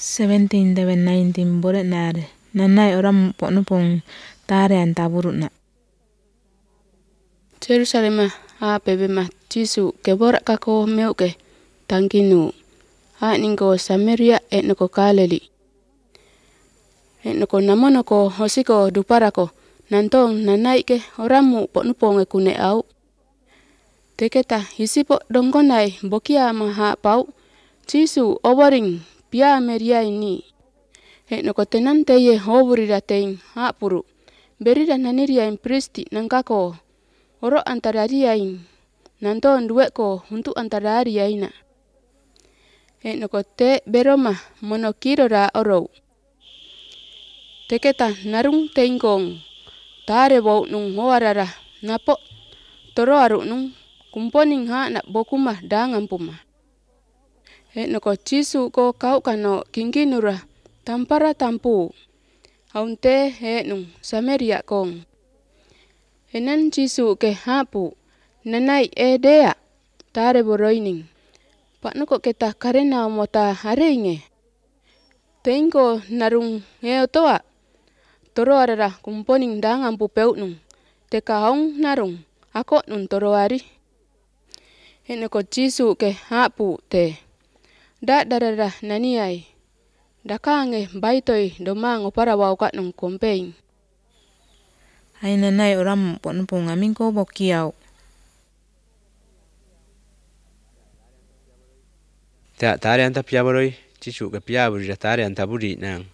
17 deben 19 bore nare. Nanai orang pong tare antaburu na. Jerusalem ha bebe ma Jisu ke borak kako meuke tangkinu. Ha ningo Samaria etnoko Galili. Etnoko namono ko hosiko duparako nantong nanai ke oramu ponge kune au. Teketa hisipo dongkonai bokia maha pau. Jisu oboring pia meria ini. Etnoko tenan teye oburira tein ha puru. Berida naniria in pristi nangkako. Oro antararia nanton duweko untuk antararia ina. Etnoko te beroma monokiro ra oro. Teketa narung teingkong. Tare bau nung hoarara napo toro aru nung kumponing ha na bokuma dangan puma. Etnoko Jisu ko kau kano kingkinura tampara tampu. Haunte etnung Samaria kong. Enan Jisu ke hapu nanai edea tare boroining. Paknoko keta karena mota hareinge. Teingko narung toa. Toro arara kumponing dangan pupeu nung. Teka haung narung ako nun toro ari. Etnoko Jisu ke hapu te. Da darara naniai. Dakange baitoi domang opara waukat nung kompeing. Hai nanai orang pong amin ko bokiau. Tare anta pia boroi Jisu ke pia buri tare anta buri nang.